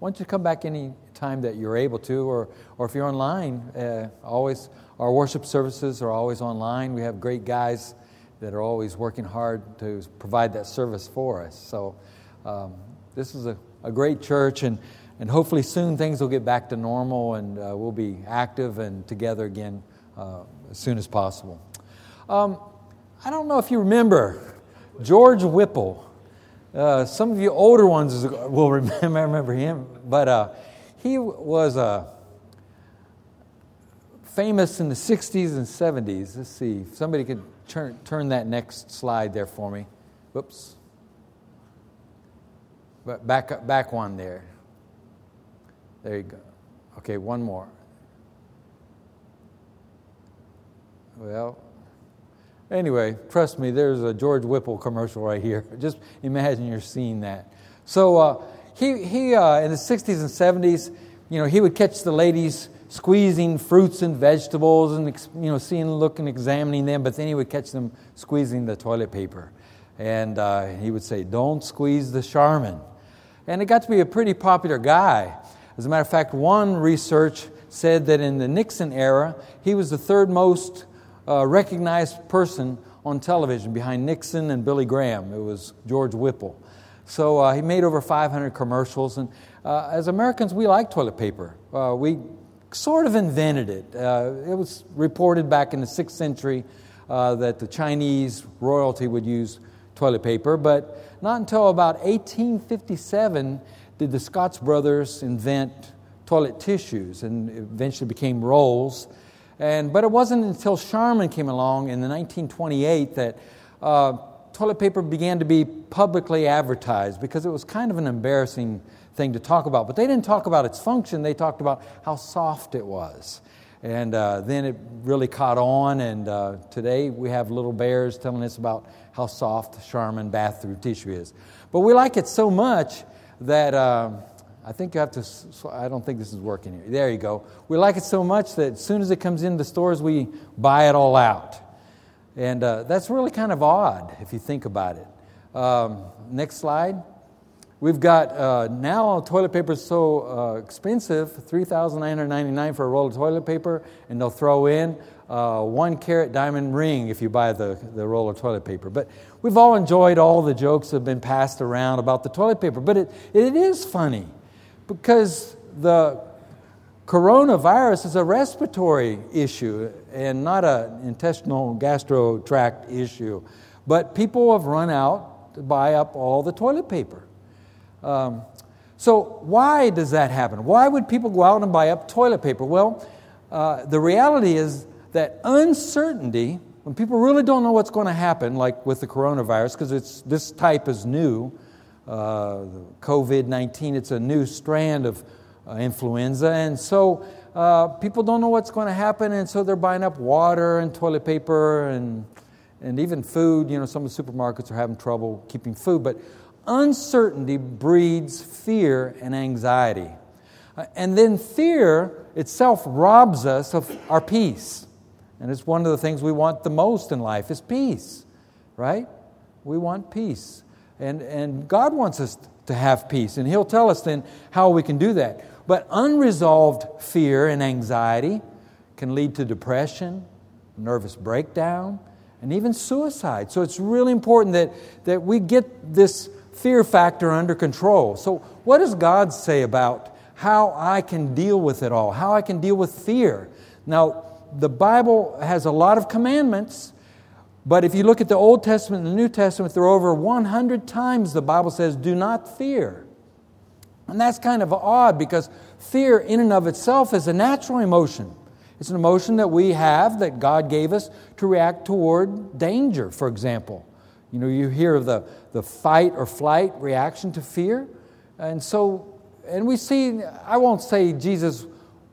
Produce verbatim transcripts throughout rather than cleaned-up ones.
why don't you come back any time that you're able to, or or if you're online, uh, always our worship services are always online. We have great guys that are always working hard to provide that service for us. So um, this is a, a great church, and, and hopefully soon things will get back to normal, and uh, we'll be active and together again uh, as soon as possible. Um, I don't know if you remember George Whipple. Uh, some of you older ones will remember, remember him, but uh, he was uh, famous in the sixties and seventies. Let's see, if somebody could turn, turn that next slide there for me. Whoops. But back up, back one there. There you go. Okay, one more. Well, anyway, trust me, there's a George Whipple commercial right here. Just imagine you're seeing that. So uh, he he uh, in the sixties and seventies, you know, he would catch the ladies squeezing fruits and vegetables, and you know, seeing, looking, examining them. But then he would catch them squeezing the toilet paper, and uh, he would say, "Don't squeeze the Charmin." And it got to be a pretty popular guy. As a matter of fact, one research said that in the Nixon era, he was the third most uh, recognized person on television behind Nixon and Billy Graham. It was George Whipple. So uh, he made over five hundred commercials. And uh, as Americans, we like toilet paper. Uh, we sort of invented it. Uh, it was reported back in the sixth century uh, that the Chinese royalty would use toilet paper, but not until about eighteen fifty-seven did the Scotts brothers invent toilet tissues, and eventually became rolls. And but it wasn't until Charmin came along in the nineteen twenty-eight that uh, toilet paper began to be publicly advertised, because it was kind of an embarrassing thing to talk about. But they didn't talk about its function, they talked about how soft it was. And uh, then it really caught on, and uh, today we have little bears telling us about how soft Charmin bathroom tissue is. But we like it so much that uh, I think you have to, I don't think this is working here. There you go. We like it so much that as soon as it comes into stores, we buy it all out. And uh, that's really kind of odd if you think about it. Um, next slide. We've got, uh, now toilet paper is so uh, expensive, three thousand nine hundred ninety-nine dollars for a roll of toilet paper, and they'll throw in uh, one carat diamond ring if you buy the, the roll of toilet paper. But we've all enjoyed all the jokes that have been passed around about the toilet paper. But it, it is funny, because the coronavirus is a respiratory issue and not an intestinal gastro tract issue. But people have run out to buy up all the toilet paper. Um, so why does that happen? Why would people go out and buy up toilet paper? Well, uh, the reality is that uncertainty, when people really don't know what's going to happen, like with the coronavirus, because it's this type is new, uh, covid nineteen, it's a new strand of uh, influenza, and so uh, people don't know what's going to happen, and so they're buying up water and toilet paper and and even food. You know, some of the supermarkets are having trouble keeping food, but uncertainty breeds fear and anxiety. Uh, and then fear itself robs us of our peace. And it's one of the things we want the most in life is peace, right? We want peace. And, and God wants us to have peace. And He'll tell us then how we can do that. But unresolved fear and anxiety can lead to depression, nervous breakdown, and even suicide. So it's really important that, that we get this fear factor under control. So what does God say about how I can deal with it all, how I can deal with fear? Now, the Bible has a lot of commandments, but if you look at the Old Testament and the New Testament, there are over one hundred times the Bible says, do not fear. And that's kind of odd, because fear in and of itself is a natural emotion. It's an emotion that we have, that God gave us to react toward danger, for example. You know, you hear of the, the fight or flight reaction to fear. And so, and we see, I won't say Jesus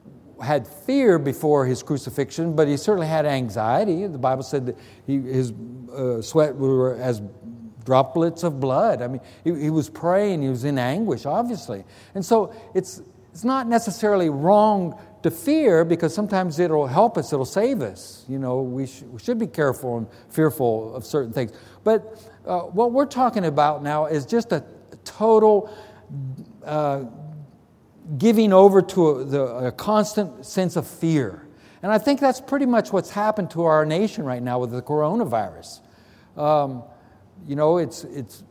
had fear before His crucifixion, but He certainly had anxiety. The Bible said that he, his uh, sweat were as droplets of blood. I mean, he, he was praying, he was in anguish, obviously. And so it's it's not necessarily wrong to fear, because sometimes it'll help us, it'll save us. You know, we, sh- we should be careful and fearful of certain things. But uh, what we're talking about now is just a total uh, giving over to a, the, a constant sense of fear. And I think that's pretty much what's happened to our nation right now with the coronavirus. Um, you know, it's it's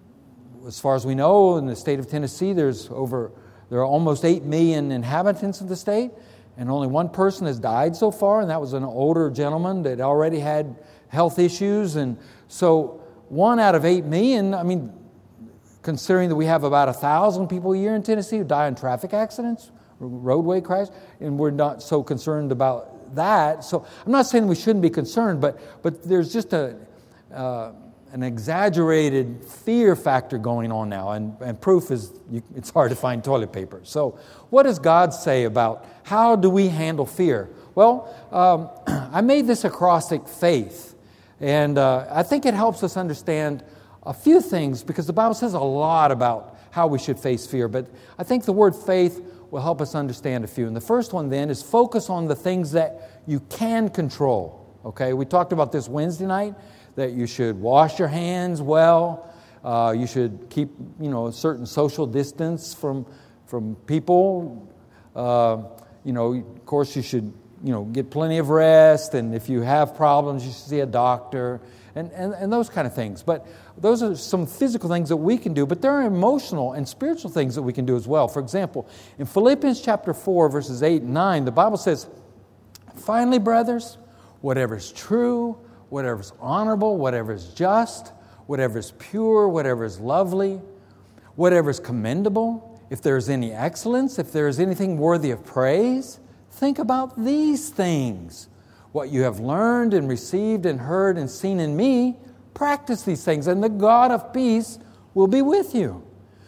as far as we know, in the state of Tennessee, there's over there are almost eight million inhabitants of the state, and only one person has died so far, and that was an older gentleman that already had health issues. And so, one out of eight million. I mean, considering that we have about a thousand people a year in Tennessee who die in traffic accidents, roadway crashes, and we're not so concerned about that. So I'm not saying we shouldn't be concerned, but but there's just a uh, an exaggerated fear factor going on now, and, and proof is you, it's hard to find toilet paper. So what does God say about how do we handle fear? Well, um, I made this acrostic, faith, and uh, I think it helps us understand a few things, because the Bible says a lot about how we should face fear, but I think the word faith will help us understand a few. And the first one then is focus on the things that you can control. Okay, we talked about this Wednesday night, that you should wash your hands well, uh, you should keep, you know, a certain social distance from from people. Uh, you know, of course, you should, you know, get plenty of rest, and if you have problems, you should see a doctor, and, and, and those kind of things. But those are some physical things that we can do, but there are emotional and spiritual things that we can do as well. For example, in Philippians chapter four, verses eight and nine, the Bible says, "Finally, brothers, whatever is true, whatever is honorable, whatever is just, whatever is pure, whatever is lovely, whatever is commendable, if there is any excellence, if there is anything worthy of praise, think about these things. What you have learned and received and heard and seen in me, practice these things, and the God of peace will be with you."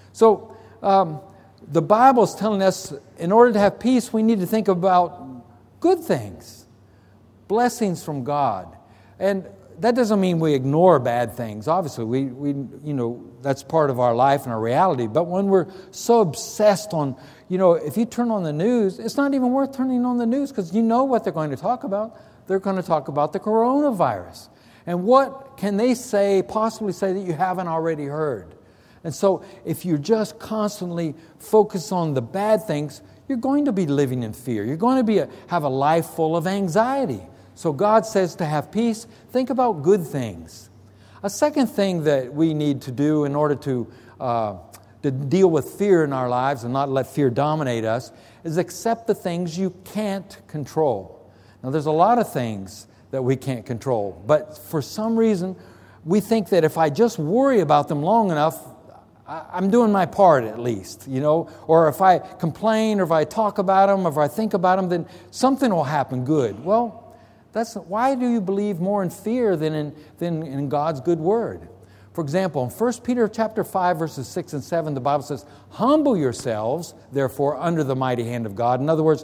So um, the Bible is telling us in order to have peace, we need to think about good things, blessings from God. And that doesn't mean we ignore bad things. Obviously, we, we you know, that's part of our life and our reality. But when we're so obsessed on, you know, if you turn on the news, it's not even worth turning on the news, because you know what they're going to talk about. They're going to talk about the coronavirus. And what can they say, possibly say, that you haven't already heard? And so if you just constantly focus on the bad things, you're going to be living in fear. You're going to be a, have a life full of anxiety. So God says to have peace, think about good things. A second thing that we need to do in order to, uh, to deal with fear in our lives and not let fear dominate us is accept the things you can't control. Now, there's a lot of things that we can't control, but for some reason, we think that if I just worry about them long enough, I'm doing my part at least, you know, or if I complain or if I talk about them or if I think about them, then something will happen good. Well, that's why do you believe more in fear than in, than in God's good word? For example, in First Peter chapter five, verses six and seven, the Bible says, "Humble yourselves, therefore, under the mighty hand of God." In other words,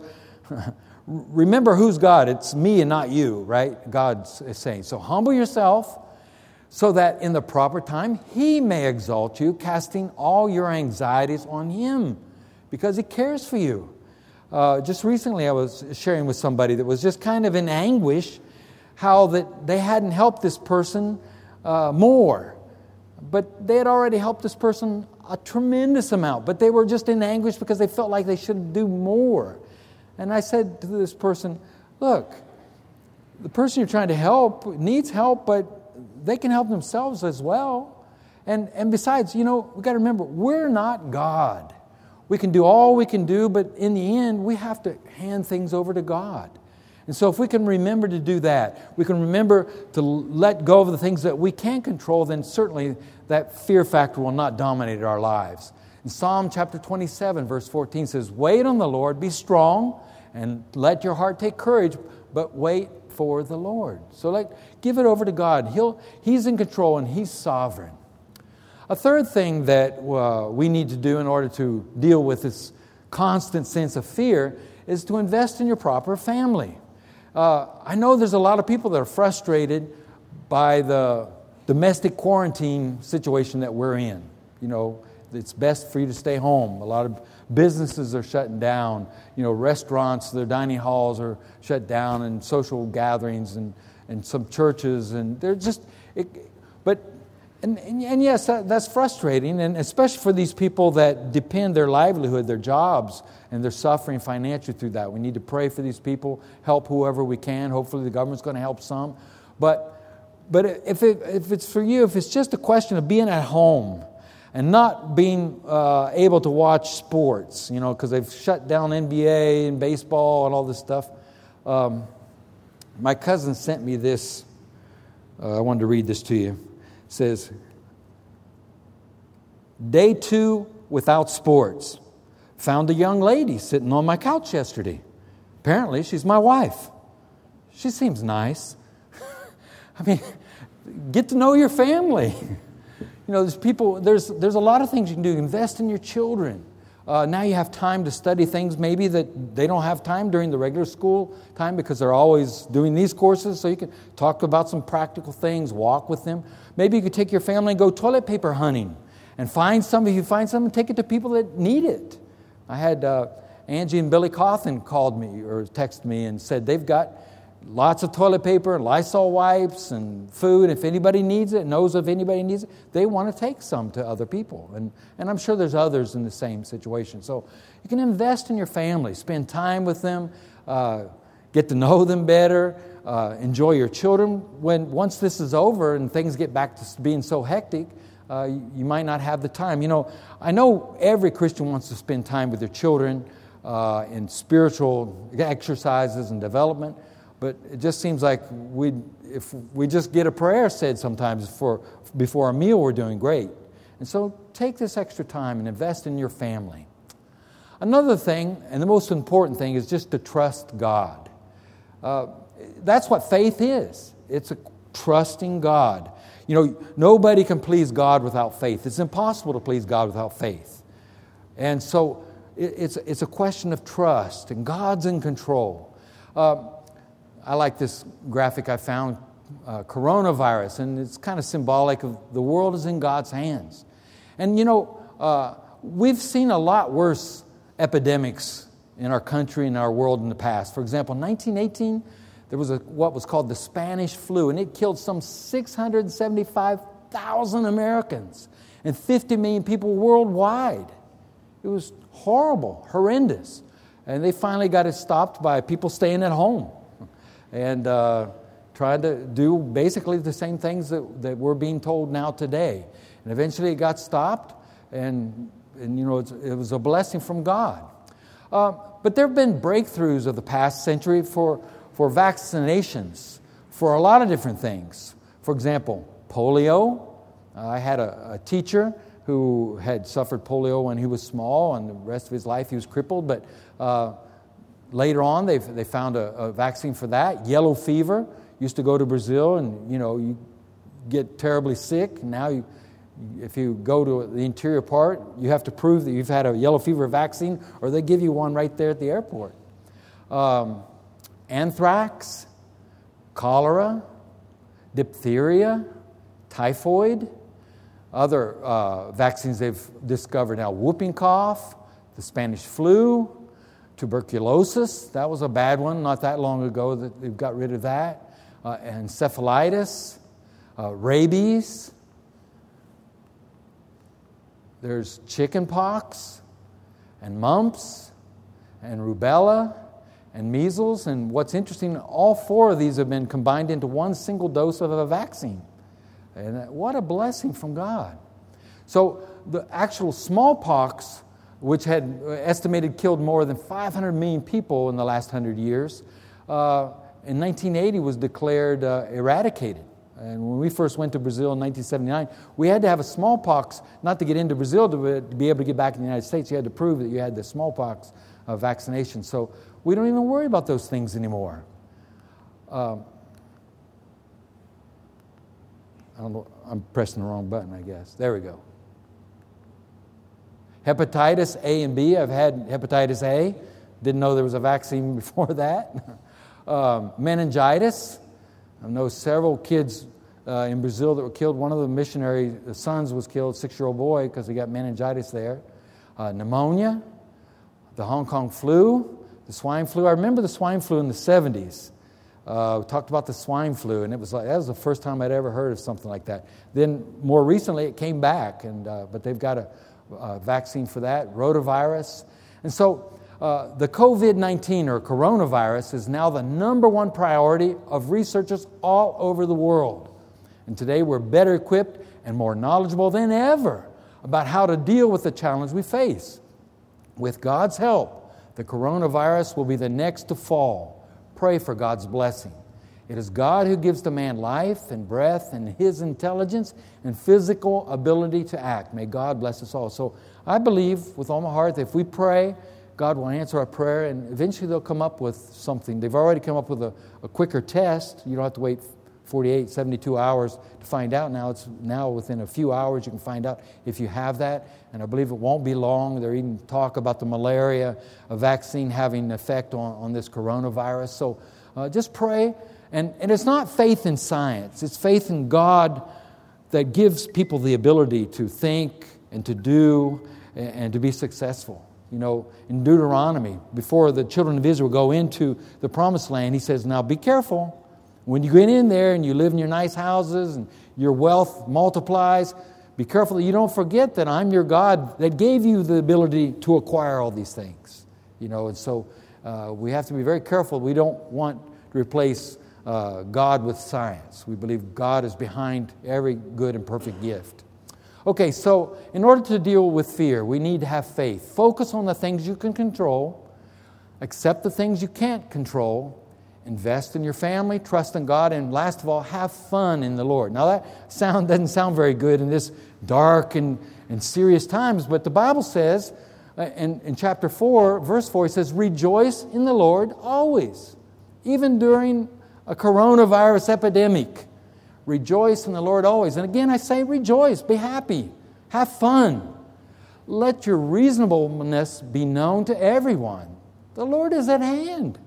remember who's God. It's me and not you, right? God is saying. So humble yourself so that in the proper time He may exalt you, casting all your anxieties on Him because He cares for you. Uh, just recently I was sharing with somebody that was just kind of in anguish how that they hadn't helped this person uh, more. But they had already helped this person a tremendous amount. But they were just in anguish because they felt like they should do more. And I said to this person, look, the person you're trying to help needs help, but they can help themselves as well. And, and besides, you know, we've got to remember, we're not God. We can do all we can do, but in the end, we have to hand things over to God. And so if we can remember to do that, we can remember to let go of the things that we can't control, then certainly that fear factor will not dominate our lives. In Psalm chapter twenty-seven, verse fourteen says, "Wait on the Lord, be strong, and let your heart take courage, but wait for the Lord." So like, give it over to God. He'll, He's in control and He's sovereign. A third thing that uh, we need to do in order to deal with this constant sense of fear is to invest in your proper family. Uh, I know there's a lot of people that are frustrated by the domestic quarantine situation that we're in. You know, it's best for you to stay home. A lot of businesses are shutting down. You know, restaurants, their dining halls are shut down, and social gatherings, and, and some churches, and they're just. It, but And, and, and yes, that, that's frustrating, and especially for these people that depend their livelihood, their jobs, and they're suffering financially through that. We need to pray for these people, help whoever we can. Hopefully the government's going to help some. But, but if, it, if it's for you, if it's just a question of being at home and not being uh, able to watch sports, you know, because they've shut down N B A and baseball and all this stuff. Um, my cousin sent me this. Uh, I wanted to read this to you. It says, day two without sports. Found a young lady sitting on my couch yesterday. Apparently, she's my wife. She seems nice. I mean, get to know your family. You know, there's people, there's there's a lot of things you can do. Invest in your children. Uh, now you have time to study things maybe that they don't have time during the regular school time because they're always doing these courses. So you can talk about some practical things, walk with them. Maybe you could take your family and go toilet paper hunting and find some. If you find some, take it to people that need it. I had uh, Angie and Billy Cawthon called me or texted me and said they've got lots of toilet paper, Lysol wipes, and food. If anybody needs it, knows if anybody needs it, they want to take some to other people. And, and I'm sure there's others in the same situation. So you can invest in your family, spend time with them, uh, get to know them better, uh, enjoy your children. When once this is over and things get back to being so hectic, uh, you, you might not have the time. You know, I know every Christian wants to spend time with their children uh, in spiritual exercises and development. But it just seems like we, if we just get a prayer said sometimes for before a meal, we're doing great. And so take this extra time and invest in your family. Another thing, and the most important thing, is just to trust God. Uh, that's what faith is. It's a trusting God. You know, nobody can please God without faith. It's impossible to please God without faith. And so it, it's, it's a question of trust, and God's in control. Uh, I like this graphic I found, uh, coronavirus, and it's kind of symbolic of the world is in God's hands. And you know, uh, we've seen a lot worse epidemics in our country and our world in the past. For example, in nineteen eighteen, there was a, what was called the Spanish flu, and it killed some six hundred seventy-five thousand Americans and fifty million people worldwide. It was horrible, horrendous. And they finally got it stopped by people staying at home and uh, tried to do basically the same things that, that we're being told now today. And eventually it got stopped, and, and you know, it's, it was a blessing from God. Uh, but there have been breakthroughs of the past century for, for vaccinations for a lot of different things. For example, polio. Uh, I had a, a teacher who had suffered polio when he was small, and the rest of his life he was crippled, but uh, later on, they they found a, a vaccine for that. Yellow fever. Used to go to Brazil, and you know you get terribly sick. Now, you, if you go to the interior part, you have to prove that you've had a yellow fever vaccine, or they give you one right there at the airport. Um, anthrax, cholera, diphtheria, typhoid. Other uh, vaccines they've discovered now: whooping cough, the Spanish flu. Tuberculosis, that was a bad one not that long ago that they've got rid of that. Uh, encephalitis, uh, rabies. There's chicken pox and mumps and rubella and measles. And what's interesting, all four of these have been combined into one single dose of a vaccine. And what a blessing from God. So the actual smallpox, which had estimated killed more than five hundred million people in the last one hundred years, uh, in nineteen eighty was declared uh, eradicated. And when we first went to Brazil in nineteen seventy-nine, we had to have a smallpox, not to get into Brazil, to be able to get back in the United States. You had to prove that you had the smallpox uh, vaccination. So we don't even worry about those things anymore. Um, I don't know, I'm pressing the wrong button, I guess. There we go. Hepatitis A and B. I've had hepatitis A. Didn't know there was a vaccine before that. um, meningitis. I know several kids uh, in Brazil that were killed. One of the missionary sons was killed, six-year-old boy, because he got meningitis there. Uh, pneumonia. The Hong Kong flu. The swine flu. I remember the swine flu in the seventies. Uh, we talked about the swine flu, and it was like that was the first time I'd ever heard of something like that. Then more recently, it came back, and uh, but they've got a, a vaccine for that, rotavirus. And so uh, the covid nineteen or coronavirus is now the number one priority of researchers all over the world. And today we're better equipped and more knowledgeable than ever about how to deal with the challenge we face. With God's help, the coronavirus will be the next to fall. Pray for God's blessing. It is God who gives to man life and breath and His intelligence and physical ability to act. May God bless us all. So I believe with all my heart that if we pray, God will answer our prayer, and eventually they'll come up with something. They've already come up with a, a quicker test. You don't have to wait forty-eight, seventy-two hours to find out. Now it's now within a few hours you can find out if you have that. And I believe it won't be long. They're even talk about the malaria a vaccine having an effect on, on this coronavirus. So uh, just pray. And, and it's not faith in science. It's faith in God that gives people the ability to think and to do and, and to be successful. You know, in Deuteronomy, before the children of Israel go into the promised land, He says, now be careful. When you get in there and you live in your nice houses and your wealth multiplies, be careful that you don't forget that I'm your God that gave you the ability to acquire all these things. You know, and so uh, we have to be very careful. We don't want to replace uh, God with science. We believe God is behind every good and perfect gift. Okay, so in order to deal with fear, we need to have faith. Focus on the things you can control. Accept the things you can't control. Invest in your family, trust in God, and last of all, have fun in the Lord. Now that sound doesn't sound very good in this dark and, and serious times, but the Bible says uh, in, in chapter four, verse four, it says, rejoice in the Lord always, even during a coronavirus epidemic. Rejoice in the Lord always. And again, I say rejoice, be happy, have fun. Let your reasonableness be known to everyone. The Lord is at hand.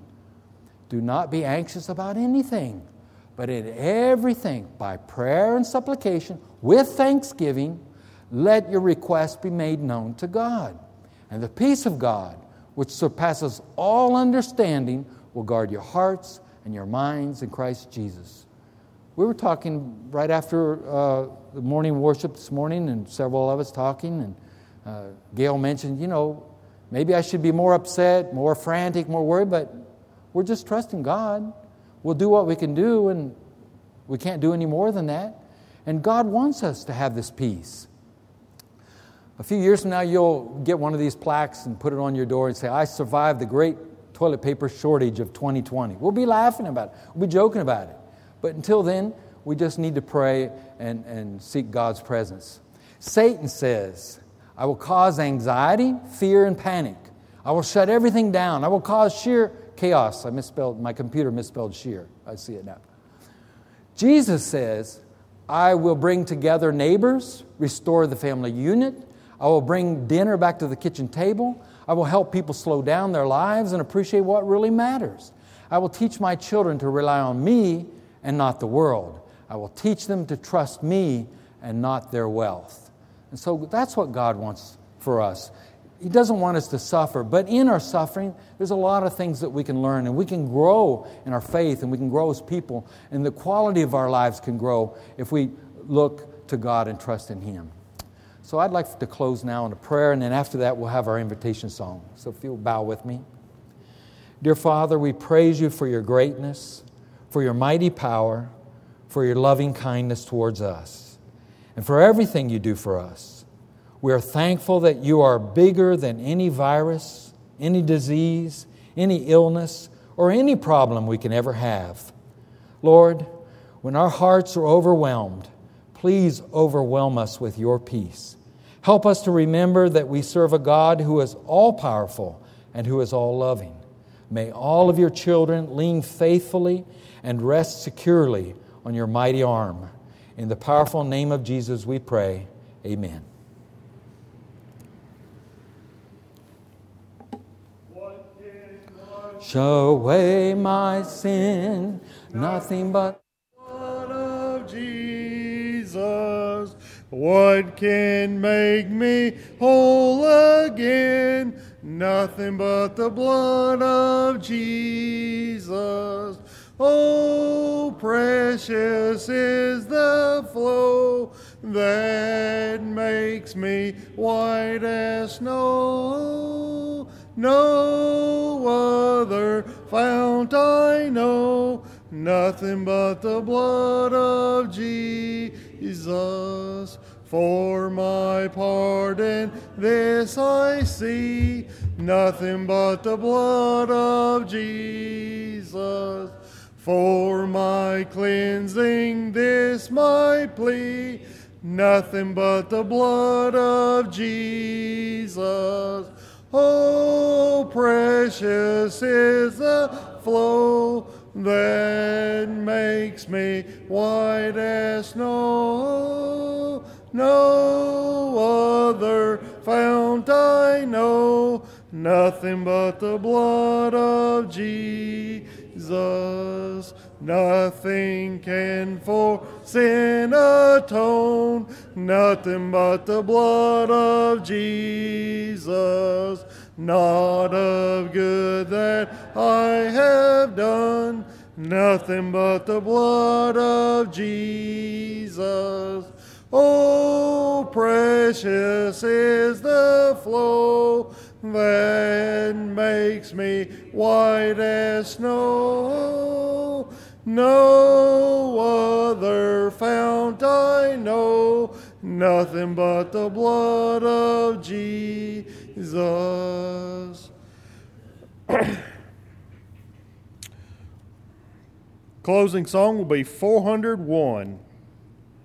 Do not be anxious about anything, but in everything, by prayer and supplication, with thanksgiving, let your requests be made known to God. And the peace of God, which surpasses all understanding, will guard your hearts and your minds in Christ Jesus. We were talking right after uh, the morning worship this morning, and several of us talking, and uh, Gail mentioned, you know, maybe I should be more upset, more frantic, more worried, but we're just trusting God. We'll do what we can do, and we can't do any more than that. And God wants us to have this peace. A few years from now, you'll get one of these plaques and put it on your door and say, I survived the great toilet paper shortage of twenty twenty. We'll be laughing about it. We'll be joking about it. But until then, we just need to pray and, and seek God's presence. Satan says, I will cause anxiety, fear, and panic. I will shut everything down. I will cause sheer chaos. I misspelled, my computer misspelled sheer. I see it now. Jesus says, I will bring together neighbors, restore the family unit. I will bring dinner back to the kitchen table. I will help people slow down their lives and appreciate what really matters. I will teach my children to rely on me and not the world. I will teach them to trust me and not their wealth. And so that's what God wants for us. He doesn't want us to suffer, but in our suffering, there's a lot of things that we can learn, and we can grow in our faith, and we can grow as people, and the quality of our lives can grow if we look to God and trust in Him. So I'd like to close now in a prayer, and then after that we'll have our invitation song. So if you'll bow with me. Dear Father, we praise You for Your greatness, for Your mighty power, for Your loving kindness towards us, and for everything You do for us. We are thankful that You are bigger than any virus, any disease, any illness, or any problem we can ever have. Lord, when our hearts are overwhelmed, please overwhelm us with Your peace. Help us to remember that we serve a God who is all-powerful and who is all-loving. May all of Your children lean faithfully and rest securely on Your mighty arm. In the powerful name of Jesus we pray. Amen. Show away my sin, nothing but the blood of Jesus. What can make me whole again? Nothing but the blood of Jesus. Oh, precious is the flow that makes me white as snow. No other fount I know, nothing but the blood of Jesus. For my pardon, this I see, nothing but the blood of Jesus. For my cleansing, this my plea, nothing but the blood of Jesus. Oh, precious is the flow that makes me white as snow. No other fount I know, nothing but the blood of Jesus. Nothing can for sin atone, nothing but the blood of Jesus. Not of good that I have done, nothing but the blood of Jesus. Oh, precious is the flow that makes me white as snow. No other fount I know, nothing but the blood of Jesus. Closing song will be four hundred one.